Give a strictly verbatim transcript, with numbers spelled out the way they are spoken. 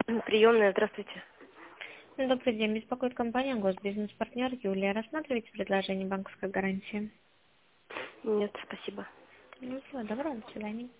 Приемная, здравствуйте. Добрый день. Беспокоит компания Госбизнес-партнер Юлия. Рассматриваете предложение банковской гарантии? Нет, спасибо. Ну, всего доброго. До свидания.